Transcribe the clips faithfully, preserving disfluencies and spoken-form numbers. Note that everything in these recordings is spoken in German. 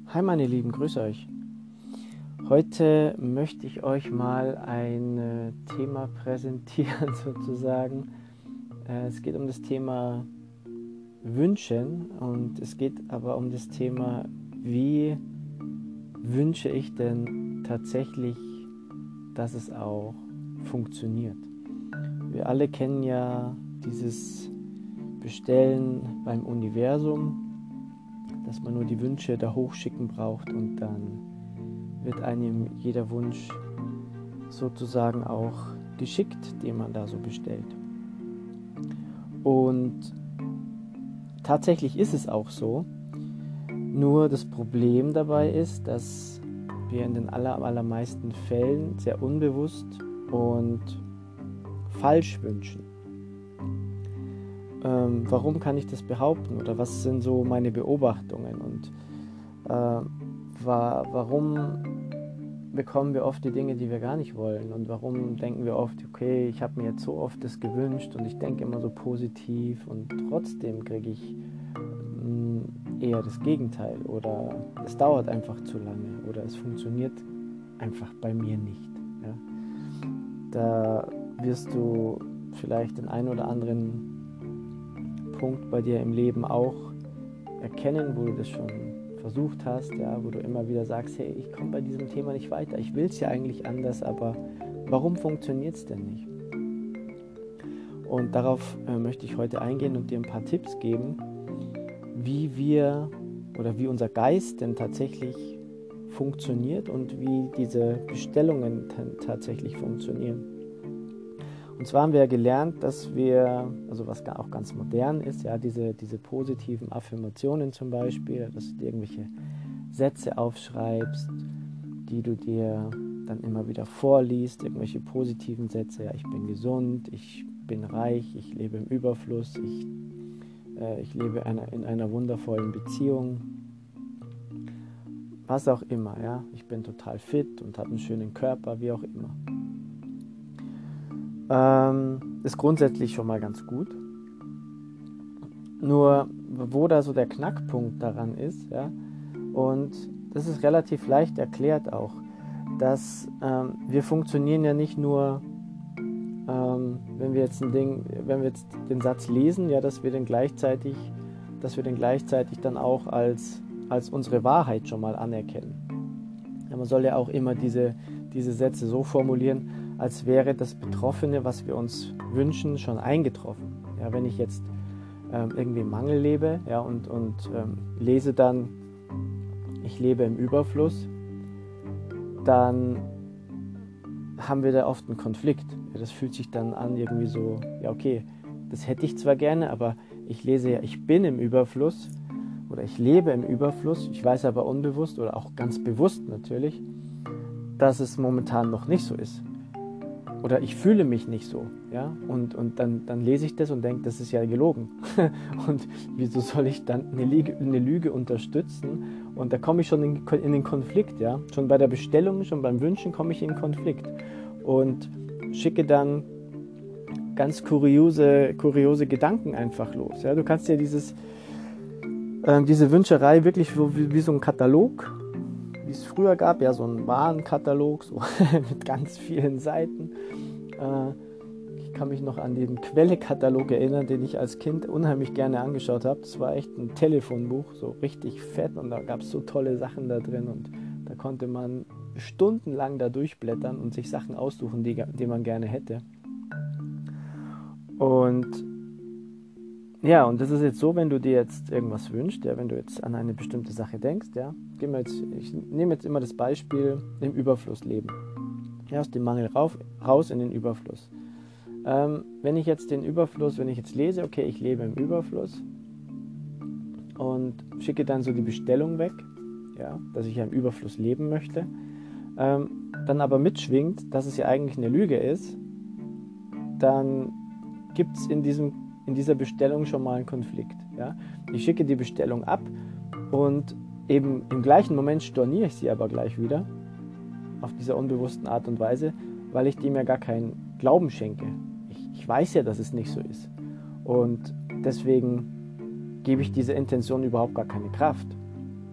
Hi meine Lieben, grüße euch. Heute möchte ich euch mal ein äh, Thema präsentieren sozusagen. Äh, es geht um das Thema Wünschen und es geht aber um das Thema, wie wünsche ich denn tatsächlich, dass es auch funktioniert. Wir alle kennen ja dieses Bestellen beim Universum, dass man nur die Wünsche da hochschicken braucht und dann wird einem jeder Wunsch sozusagen auch geschickt, den man da so bestellt. Und tatsächlich ist es auch so, nur das Problem dabei ist, dass wir in den aller, allermeisten Fällen sehr unbewusst und falsch wünschen. Ähm, warum kann ich das behaupten oder was sind so meine Beobachtungen und äh, wa- warum bekommen wir oft die Dinge, die wir gar nicht wollen und warum denken wir oft, okay, ich habe mir jetzt so oft das gewünscht und ich denke immer so positiv und trotzdem kriege ich mh, eher das Gegenteil oder es dauert einfach zu lange oder es funktioniert einfach bei mir nicht. Ja? Da wirst du vielleicht den einen oder anderen Punkt bei dir im Leben auch erkennen, wo du das schon versucht hast, ja, wo du immer wieder sagst, hey, ich komme bei diesem Thema nicht weiter, ich will es ja eigentlich anders, aber warum funktioniert es denn nicht? Und darauf äh, möchte ich heute eingehen und dir ein paar Tipps geben, wie wir oder wie unser Geist denn tatsächlich funktioniert und wie diese Bestellungen t- tatsächlich funktionieren. Und zwar haben wir ja gelernt, dass wir, also was auch ganz modern ist, ja, diese, diese positiven Affirmationen zum Beispiel, dass du dir irgendwelche Sätze aufschreibst, die du dir dann immer wieder vorliest, irgendwelche positiven Sätze, ja, ich bin gesund, ich bin reich, ich lebe im Überfluss, ich, äh, ich lebe einer, in einer wundervollen Beziehung, was auch immer, ja, ich bin total fit und habe einen schönen Körper, wie auch immer. Ähm, ist grundsätzlich schon mal ganz gut. Nur, wo da so der Knackpunkt daran ist, ja, und das ist relativ leicht erklärt auch, dass ähm, wir funktionieren ja nicht nur, ähm, wenn wir jetzt ein Ding, wenn wir jetzt den Satz lesen, ja, dass wir den gleichzeitig, dass wir den gleichzeitig dann auch als, als unsere Wahrheit schon mal anerkennen. Ja, man soll ja auch immer diese, diese Sätze so formulieren, als wäre das Betroffene, was wir uns wünschen, schon eingetroffen. Ja, wenn ich jetzt ähm, irgendwie im Mangel lebe, ja, und, und ähm, lese dann, ich lebe im Überfluss, dann haben wir da oft einen Konflikt. Ja, das fühlt sich dann an irgendwie so, ja okay, das hätte ich zwar gerne, aber ich lese ja, ich bin im Überfluss oder ich lebe im Überfluss, ich weiß aber unbewusst oder auch ganz bewusst natürlich, dass es momentan noch nicht so ist. Oder ich fühle mich nicht so, ja, und, und dann, dann lese ich das und denke, das ist ja gelogen. Und wieso soll ich dann eine Lüge, eine Lüge unterstützen? Und da komme ich schon in, in den Konflikt, ja. Schon bei der Bestellung, schon beim Wünschen komme ich in den Konflikt. Und schicke dann ganz kuriose, kuriose Gedanken einfach los. Ja. Du kannst ja dieses, äh, diese Wünscherei wirklich wie, wie so ein Katalog, wie es früher gab, ja, so ein Warenkatalog, so mit ganz vielen Seiten. Äh, ich kann mich noch an den Quelle-Katalog erinnern, den ich als Kind unheimlich gerne angeschaut habe. Das war echt ein Telefonbuch, so richtig fett und da gab es so tolle Sachen da drin und da konnte man stundenlang da durchblättern und sich Sachen aussuchen, die, die man gerne hätte. Und ja, und das ist jetzt so, wenn du dir jetzt irgendwas wünschst, ja, wenn du jetzt an eine bestimmte Sache denkst, ja, gehen wir jetzt, ich nehme jetzt immer das Beispiel im Überfluss leben. Ja, aus dem Mangel rauf, raus in den Überfluss. Ähm, wenn ich jetzt den Überfluss, wenn ich jetzt lese, okay, ich lebe im Überfluss und schicke dann so die Bestellung weg, ja, dass ich ja im Überfluss leben möchte, ähm, dann aber mitschwingt, dass es ja eigentlich eine Lüge ist, dann gibt es in, in dieser Bestellung schon mal einen Konflikt. Ja? Ich schicke die Bestellung ab und eben im gleichen Moment storniere ich sie aber gleich wieder auf dieser unbewussten Art und Weise, weil ich dem ja gar keinen Glauben schenke. Ich, ich weiß ja, dass es nicht so ist. Und deswegen gebe ich dieser Intention überhaupt gar keine Kraft.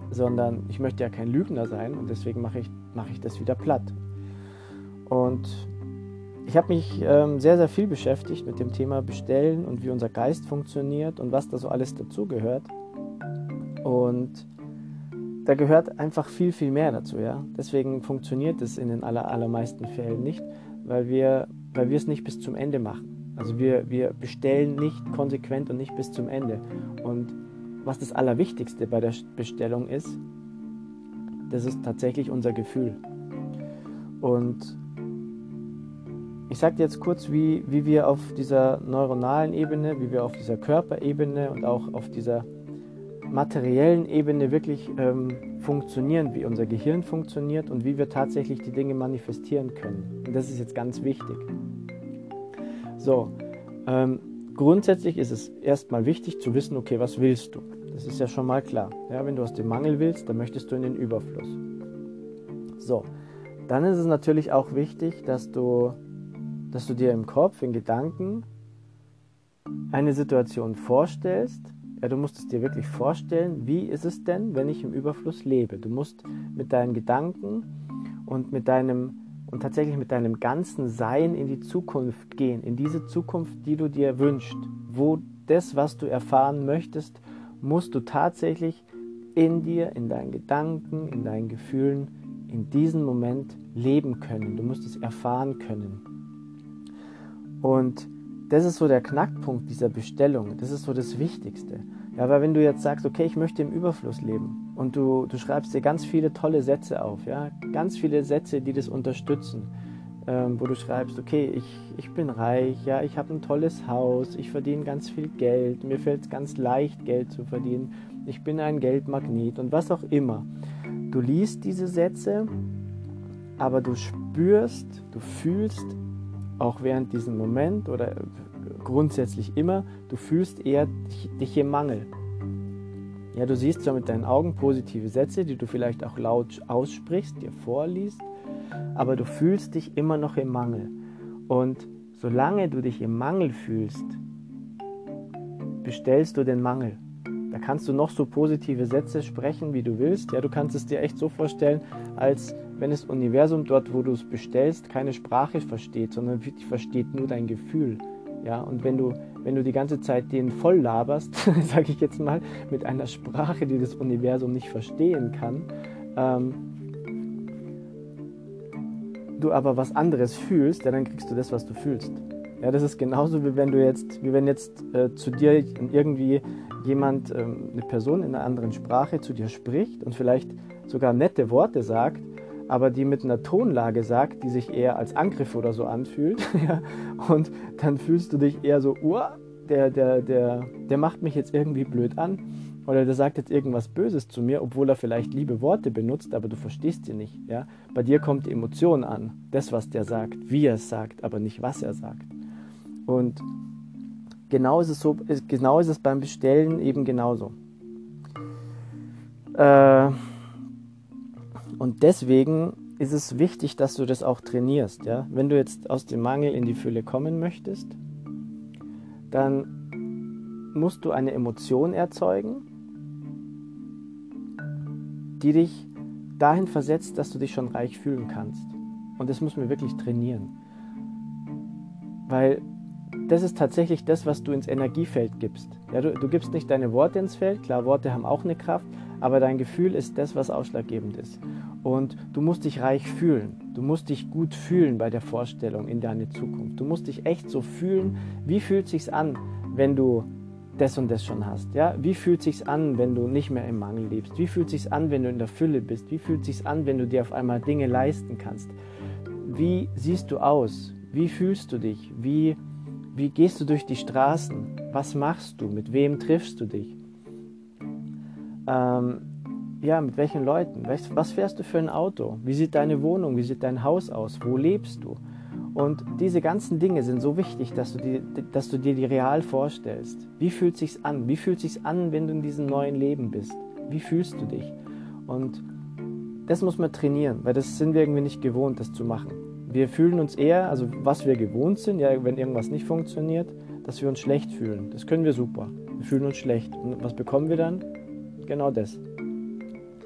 sondern ich möchte ja kein Lügner sein und deswegen mache ich, mache ich das wieder platt. Und ich habe mich ähm, sehr, sehr viel beschäftigt mit dem Thema Bestellen und wie unser Geist funktioniert und was da so alles dazugehört. Und da gehört einfach viel, viel mehr dazu. Ja? Deswegen funktioniert es in den aller, allermeisten Fällen nicht, weil wir, weil wir es nicht bis zum Ende machen. Also wir, wir bestellen nicht konsequent und nicht bis zum Ende. Und was das Allerwichtigste bei der Bestellung ist, das ist tatsächlich unser Gefühl. Und ich sage dir jetzt kurz, wie, wie wir auf dieser neuronalen Ebene, wie wir auf dieser Körperebene und auch auf dieser materiellen Ebene wirklich ähm, funktionieren, wie unser Gehirn funktioniert und wie wir tatsächlich die Dinge manifestieren können. Und das ist jetzt ganz wichtig. So, ähm, grundsätzlich ist es erstmal wichtig zu wissen, okay, was willst du? Das ist ja schon mal klar. Ja, wenn du aus dem Mangel willst, dann möchtest du in den Überfluss. So, dann ist es natürlich auch wichtig, dass du, dass du dir im Kopf, in Gedanken eine Situation vorstellst. Ja, du musst es dir wirklich vorstellen, wie ist es denn, wenn ich im Überfluss lebe? Du musst mit deinen Gedanken und mit deinem und tatsächlich mit deinem ganzen Sein in die Zukunft gehen, in diese Zukunft, die du dir wünschst, wo das, was du erfahren möchtest, musst du tatsächlich in dir, in deinen Gedanken, in deinen Gefühlen, in diesem Moment leben können. Du musst es erfahren können. Und das ist so der Knackpunkt dieser Bestellung. Das ist so das Wichtigste. Ja, weil wenn du jetzt sagst, okay, ich möchte im Überfluss leben und du, du schreibst dir ganz viele tolle Sätze auf, ja, ganz viele Sätze, die das unterstützen, ähm, wo du schreibst, okay, ich, ich bin reich, ja, ich habe ein tolles Haus, ich verdiene ganz viel Geld, mir fällt es ganz leicht, Geld zu verdienen, ich bin ein Geldmagnet und was auch immer. Du liest diese Sätze, aber du spürst, du fühlst, auch während diesem Moment oder grundsätzlich immer, du fühlst eher dich, dich im Mangel. Ja, du siehst zwar mit deinen Augen positive Sätze, die du vielleicht auch laut aussprichst, dir vorliest, aber du fühlst dich immer noch im Mangel. Und solange du dich im Mangel fühlst, bestellst du den Mangel. Da kannst du noch so positive Sätze sprechen, wie du willst. Ja, du kannst es dir echt so vorstellen, als wenn das Universum dort, wo du es bestellst, keine Sprache versteht, sondern versteht nur dein Gefühl. Ja, und wenn du, wenn du die ganze Zeit den voll laberst, sage ich jetzt mal, mit einer Sprache, die das Universum nicht verstehen kann, ähm, du aber was anderes fühlst, ja, dann kriegst du das, was du fühlst. Ja, das ist genauso, wie wenn du jetzt, wie wenn jetzt äh, zu dir irgendwie jemand, ähm, eine Person in einer anderen Sprache zu dir spricht und vielleicht sogar nette Worte sagt, aber die mit einer Tonlage sagt, die sich eher als Angriff oder so anfühlt. Ja, und dann fühlst du dich eher so, oh, der, der, der, der macht mich jetzt irgendwie blöd an oder der sagt jetzt irgendwas Böses zu mir, obwohl er vielleicht liebe Worte benutzt, aber du verstehst sie nicht. Ja? Bei dir kommt die Emotion an, das, was der sagt, wie er es sagt, aber nicht, was er sagt. Und genau ist es, so, genau ist es beim Bestellen eben genauso. Äh, und deswegen ist es wichtig, dass du das auch trainierst. Ja? Wenn du jetzt aus dem Mangel in die Fülle kommen möchtest, dann musst du eine Emotion erzeugen, die dich dahin versetzt, dass du dich schon reich fühlen kannst. Und das müssen wir wirklich trainieren. Weil das ist tatsächlich das, was du ins Energiefeld gibst. Ja, du, du gibst nicht deine Worte ins Feld, klar, Worte haben auch eine Kraft, aber dein Gefühl ist das, was ausschlaggebend ist. Und du musst dich reich fühlen. Du musst dich gut fühlen bei der Vorstellung in deine Zukunft. Du musst dich echt so fühlen, wie fühlt es sich an, wenn du das und das schon hast. Ja? Wie fühlt es sich an, wenn du nicht mehr im Mangel lebst? Wie fühlt es sich an, wenn du in der Fülle bist? Wie fühlt es sich an, wenn du dir auf einmal Dinge leisten kannst? Wie siehst du aus? Wie fühlst du dich? Wie, wie gehst du durch die Straßen? Was machst du? Mit wem triffst du dich? Ähm, ja, mit welchen Leuten? Was, was fährst du für ein Auto? Wie sieht deine Wohnung? Wie sieht dein Haus aus? Wo lebst du? Und diese ganzen Dinge sind so wichtig, dass du, die, dass du dir die real vorstellst. Wie fühlt es sich an? Wie fühlt es sich an, wenn du in diesem neuen Leben bist? Wie fühlst du dich? Und das muss man trainieren, weil das sind wir irgendwie nicht gewohnt, das zu machen. Wir fühlen uns eher, also was wir gewohnt sind, ja, wenn irgendwas nicht funktioniert, dass wir uns schlecht fühlen. Das können wir super. Wir fühlen uns schlecht. Und was bekommen wir dann? Genau das.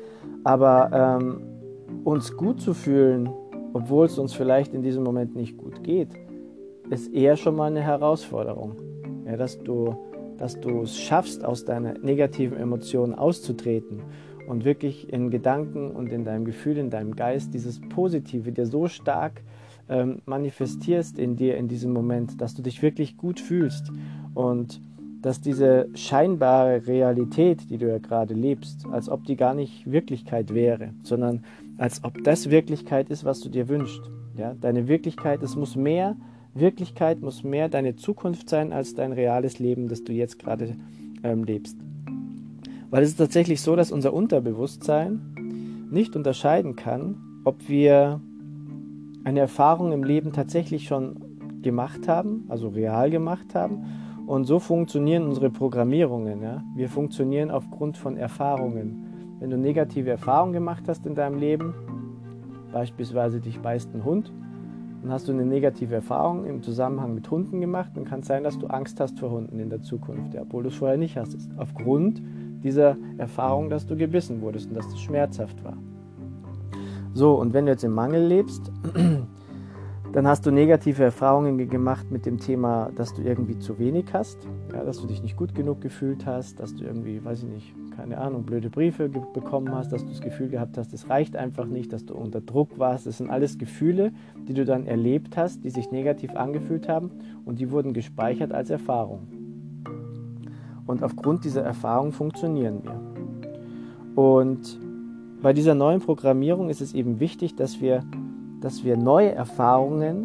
Aber ähm, uns gut zu fühlen, obwohl es uns vielleicht in diesem Moment nicht gut geht, ist eher schon mal eine Herausforderung. Ja, dass du, dass du es schaffst, aus deiner negativen Emotion auszutreten und wirklich in Gedanken und in deinem Gefühl, in deinem Geist dieses Positive dir so stark ähm, manifestierst in dir in diesem Moment, dass du dich wirklich gut fühlst und dass diese scheinbare Realität, die du ja gerade lebst, als ob die gar nicht Wirklichkeit wäre, sondern als ob das Wirklichkeit ist, was du dir wünschst. Ja? Deine Wirklichkeit, es muss mehr Wirklichkeit, muss mehr deine Zukunft sein, als dein reales Leben, das du jetzt gerade ähm, lebst. Weil es ist tatsächlich so, dass unser Unterbewusstsein nicht unterscheiden kann, ob wir eine Erfahrung im Leben tatsächlich schon gemacht haben, also real gemacht haben. Und so funktionieren unsere Programmierungen. Ja? Wir funktionieren aufgrund von Erfahrungen. Wenn du negative Erfahrungen gemacht hast in deinem Leben, beispielsweise dich beißt ein Hund, dann hast du eine negative Erfahrung im Zusammenhang mit Hunden gemacht, dann kann es sein, dass du Angst hast vor Hunden in der Zukunft, ja, obwohl du es vorher nicht hast. Aufgrund dieser Erfahrung, dass du gebissen wurdest und dass das schmerzhaft war. So, und wenn du jetzt im Mangel lebst, dann hast du negative Erfahrungen gemacht mit dem Thema, dass du irgendwie zu wenig hast, ja, dass du dich nicht gut genug gefühlt hast, dass du irgendwie, weiß ich nicht, keine Ahnung, blöde Briefe ge- bekommen hast, dass du das Gefühl gehabt hast, es reicht einfach nicht, dass du unter Druck warst. Das sind alles Gefühle, die du dann erlebt hast, die sich negativ angefühlt haben und die wurden gespeichert als Erfahrung. Und aufgrund dieser Erfahrung funktionieren wir. Und bei dieser neuen Programmierung ist es eben wichtig, dass wir dass wir neue Erfahrungen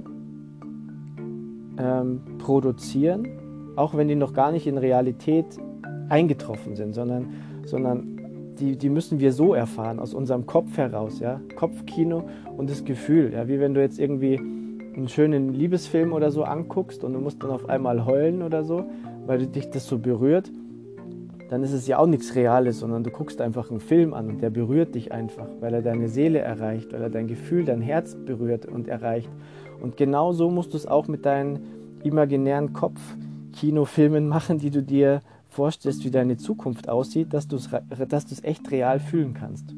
ähm, produzieren, auch wenn die noch gar nicht in Realität eingetroffen sind, sondern, sondern die, die müssen wir so erfahren, aus unserem Kopf heraus, ja? Kopfkino und das Gefühl, ja? Wie wenn du jetzt irgendwie einen schönen Liebesfilm oder so anguckst und du musst dann auf einmal heulen oder so, weil dich das so berührt, dann ist es ja auch nichts Reales, sondern du guckst einfach einen Film an und der berührt dich einfach, weil er deine Seele erreicht, weil er dein Gefühl, dein Herz berührt und erreicht. Und genau so musst du es auch mit deinen imaginären Kopfkinofilmen machen, die du dir vorstellst, wie deine Zukunft aussieht, dass du es, dass du es echt real fühlen kannst.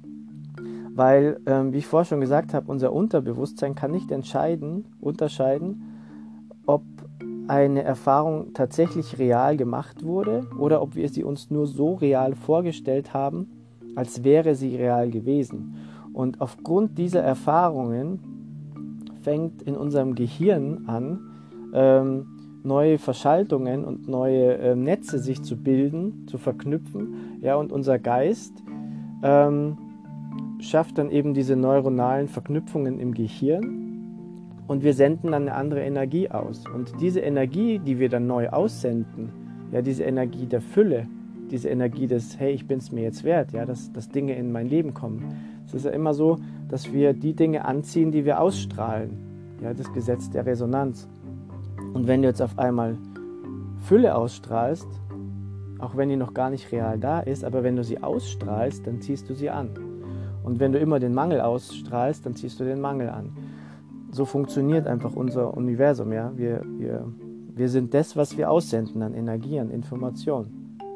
Weil, ähm, wie ich vorher schon gesagt habe, unser Unterbewusstsein kann nicht entscheiden, unterscheiden, ob eine Erfahrung tatsächlich real gemacht wurde oder ob wir sie uns nur so real vorgestellt haben, als wäre sie real gewesen. Und aufgrund dieser Erfahrungen fängt in unserem Gehirn an, ähm, neue Verschaltungen und neue äh, Netze sich zu bilden, zu verknüpfen. Ja, und unser Geist ähm, schafft dann eben diese neuronalen Verknüpfungen im Gehirn. Und wir senden dann eine andere Energie aus. Und diese Energie, die wir dann neu aussenden, ja, diese Energie der Fülle, diese Energie des, hey, ich bin es mir jetzt wert, ja, dass, dass Dinge in mein Leben kommen. Es ist ja immer so, dass wir die Dinge anziehen, die wir ausstrahlen. Ja, das Gesetz der Resonanz. Und wenn du jetzt auf einmal Fülle ausstrahlst, auch wenn die noch gar nicht real da ist, aber wenn du sie ausstrahlst, dann ziehst du sie an. Und wenn du immer den Mangel ausstrahlst, dann ziehst du den Mangel an. So funktioniert einfach unser Universum. Ja? Wir, wir, wir sind das, was wir aussenden an Energie, an Information.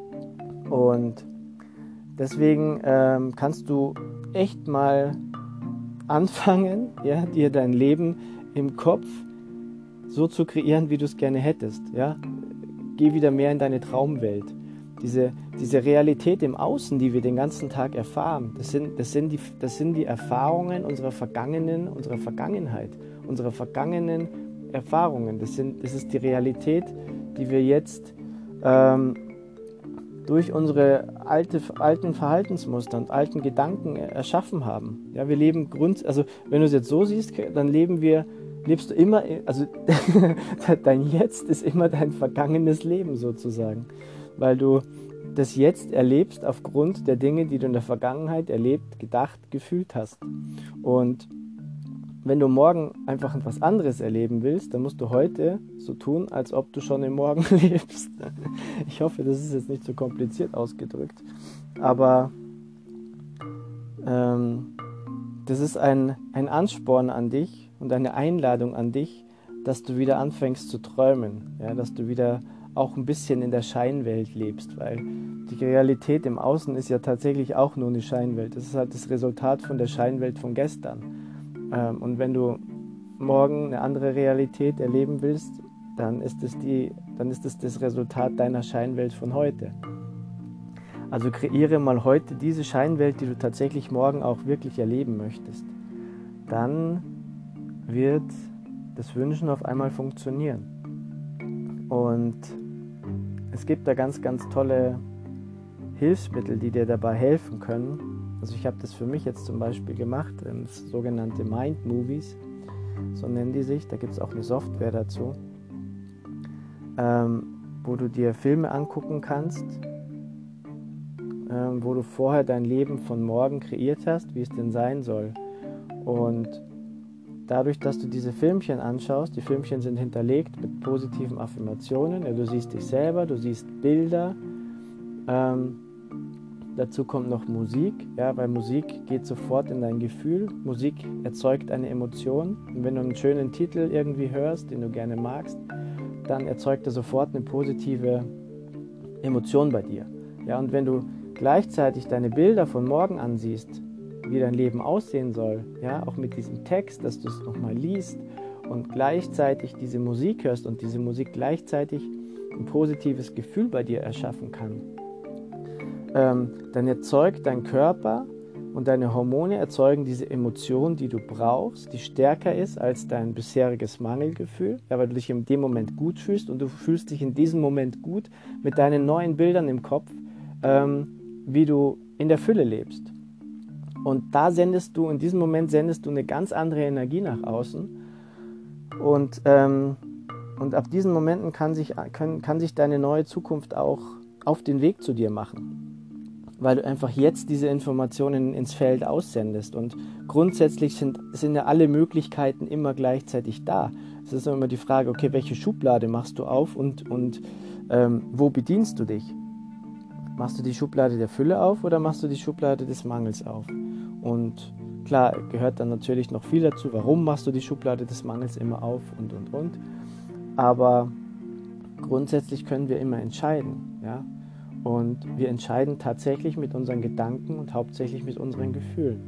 Und deswegen ähm, kannst du echt mal anfangen, ja, dir dein Leben im Kopf so zu kreieren, wie du es gerne hättest. Ja? Geh wieder mehr in deine Traumwelt. Diese, diese Realität im Außen, die wir den ganzen Tag erfahren, das sind, das sind, die, das sind die Erfahrungen unserer Vergangenen, unserer Vergangenheit, unserer vergangenen Erfahrungen. Das, sind, das ist die Realität, die wir jetzt ähm, durch unsere alte, alten Verhaltensmuster und alten Gedanken erschaffen haben. Ja, wir leben grund, also wenn du es jetzt so siehst, dann leben wir, lebst du immer, also dein Jetzt ist immer dein vergangenes Leben sozusagen, weil du das Jetzt erlebst aufgrund der Dinge, die du in der Vergangenheit erlebt, gedacht, gefühlt hast. Und wenn du morgen einfach etwas anderes erleben willst, dann musst du heute so tun, als ob du schon im Morgen lebst. Ich hoffe, das ist jetzt nicht so kompliziert ausgedrückt, aber ähm, das ist ein, ein Ansporn an dich und eine Einladung an dich, dass du wieder anfängst zu träumen, ja, dass du wieder auch ein bisschen in der Scheinwelt lebst, weil die Realität im Außen ist ja tatsächlich auch nur eine Scheinwelt. Das ist halt das Resultat von der Scheinwelt von gestern. Ähm, und wenn du morgen eine andere Realität erleben willst, dann ist es die, dann ist es das Resultat deiner Scheinwelt von heute. Also kreiere mal heute diese Scheinwelt, die du tatsächlich morgen auch wirklich erleben möchtest. Dann wird das Wünschen auf einmal funktionieren. Und es gibt da ganz, ganz tolle Hilfsmittel, die dir dabei helfen können. Also ich habe das für mich jetzt zum Beispiel gemacht, das sogenannte Mind Movies, so nennen die sich. Da gibt es auch eine Software dazu, ähm, wo du dir Filme angucken kannst, ähm, wo du vorher dein Leben von morgen kreiert hast, wie es denn sein soll. Und dadurch, dass du diese Filmchen anschaust, die Filmchen sind hinterlegt mit positiven Affirmationen, ja, du siehst dich selber, du siehst Bilder, ähm, dazu kommt noch Musik, ja, weil Musik geht sofort in dein Gefühl, Musik erzeugt eine Emotion und wenn du einen schönen Titel irgendwie hörst, den du gerne magst, dann erzeugt er sofort eine positive Emotion bei dir. Ja, und wenn du gleichzeitig deine Bilder von morgen ansiehst, wie dein Leben aussehen soll, ja, auch mit diesem Text, dass du es nochmal liest und gleichzeitig diese Musik hörst und diese Musik gleichzeitig ein positives Gefühl bei dir erschaffen kann, ähm, dann erzeugt dein Körper und deine Hormone erzeugen diese Emotion, die du brauchst, die stärker ist als dein bisheriges Mangelgefühl, ja, weil du dich in dem Moment gut fühlst und du fühlst dich in diesem Moment gut mit deinen neuen Bildern im Kopf, ähm, wie du in der Fülle lebst. Und da sendest du, in diesem Moment sendest du eine ganz andere Energie nach außen. Und, ähm, und ab diesen Momenten kann sich, kann, kann sich deine neue Zukunft auch auf den Weg zu dir machen. Weil du einfach jetzt diese Informationen ins Feld aussendest. Und grundsätzlich sind, sind ja alle Möglichkeiten immer gleichzeitig da. Es ist immer die Frage, okay, welche Schublade machst du auf und, und ähm, wo bedienst du dich? Machst du die Schublade der Fülle auf oder machst du die Schublade des Mangels auf? Und klar, gehört dann natürlich noch viel dazu. Warum machst du die Schublade des Mangels immer auf und, und, und. Aber grundsätzlich können wir immer entscheiden. Ja? Und wir entscheiden tatsächlich mit unseren Gedanken und hauptsächlich mit unseren Gefühlen.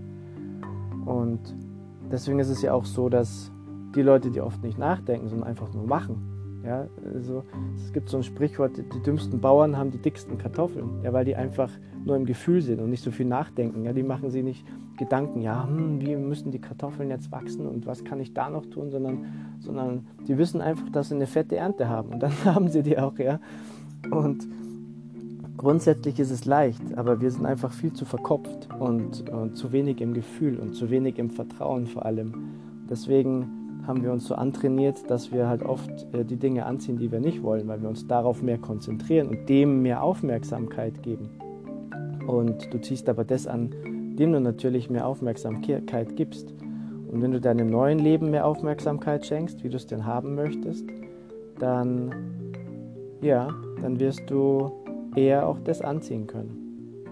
Und deswegen ist es ja auch so, dass die Leute, die oft nicht nachdenken, sondern einfach nur machen. Ja, also es gibt so ein Sprichwort, die dümmsten Bauern haben die dicksten Kartoffeln, ja, weil die einfach nur im Gefühl sind und nicht so viel nachdenken. Ja, die machen sich nicht Gedanken, ja, hm, wie müssen die Kartoffeln jetzt wachsen und was kann ich da noch tun, sondern, sondern die wissen einfach, dass sie eine fette Ernte haben und dann haben sie die auch, ja. Und grundsätzlich ist es leicht, aber wir sind einfach viel zu verkopft und, und zu wenig im Gefühl und zu wenig im Vertrauen vor allem. Deswegen haben wir uns so antrainiert, dass wir halt oft äh, die Dinge anziehen, die wir nicht wollen, weil wir uns darauf mehr konzentrieren und dem mehr Aufmerksamkeit geben. Und du ziehst aber das an, dem du natürlich mehr Aufmerksamkeit gibst. Und wenn du deinem neuen Leben mehr Aufmerksamkeit schenkst, wie du es denn haben möchtest, dann, ja, dann wirst du eher auch das anziehen können.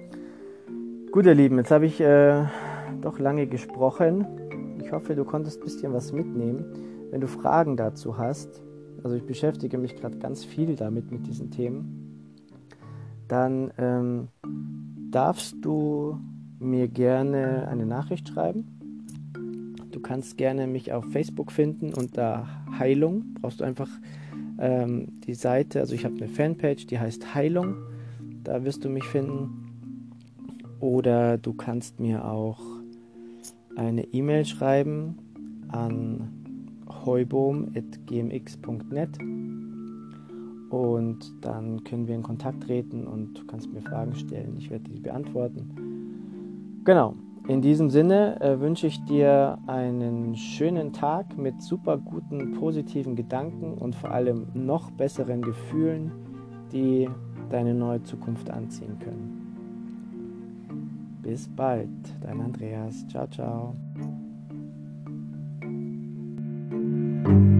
Gut, ihr Lieben, jetzt habe ich äh, doch lange gesprochen. Ich hoffe, du konntest ein bisschen was mitnehmen. Wenn du Fragen dazu hast, also ich beschäftige mich gerade ganz viel damit mit diesen Themen, dann ähm, darfst du mir gerne eine Nachricht schreiben. Du kannst gerne mich auf Facebook finden unter Heilung. Brauchst du einfach ähm, die Seite, also ich habe eine Fanpage, die heißt Heilung. Da wirst du mich finden. Oder du kannst mir auch eine E-Mail schreiben an heubohm at g m x punkt net und dann können wir in Kontakt treten und du kannst mir Fragen stellen. Ich werde die beantworten. Genau, in diesem Sinne äh, wünsche ich dir einen schönen Tag mit super guten, positiven Gedanken und vor allem noch besseren Gefühlen, die deine neue Zukunft anziehen können. Bis bald, dein Andreas. Ciao, ciao.